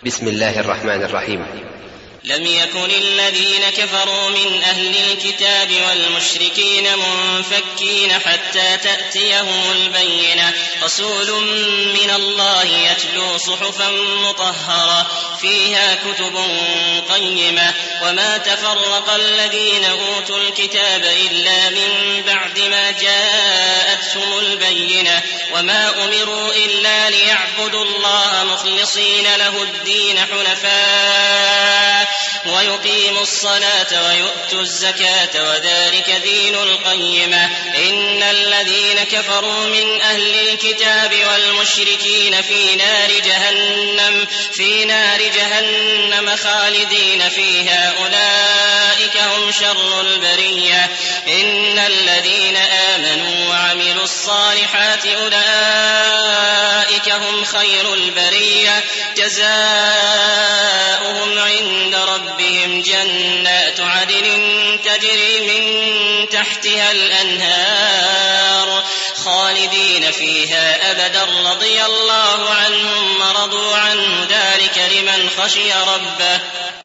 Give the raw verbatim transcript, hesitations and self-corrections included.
بسم الله الرحمن الرحيم. لم يكن الذين كفروا من أهل الكتاب والمشركين منفكين حتى تأتيهم البينة، رسول من الله يتلو صحفا مطهرة فيها كتب قيمة، وما تفرق الذين أوتوا الكتاب إلا من بعد ما جاءتهم البينة، وما أمروا إلا ليعبدوا الله مخلصين له الدين حنفاء ويقيموا الصلاة ويؤتوا الزكاة وذلك دين القيمة. إن الذين كفروا من أهل الكتاب والمشركين في نار جهنم في نار جهنم خالدين فيها أولئك هم شر البرية. إن الذين آمنوا وعملوا الصالحات أولئك هم خير البرية، جزاؤهم عند ربهم جنات عدن تجري من تحتها الأنهار خالدين فيها أبدا، رضي الله عنهم ورضوا عنه، ذلك لمن خشي ربه.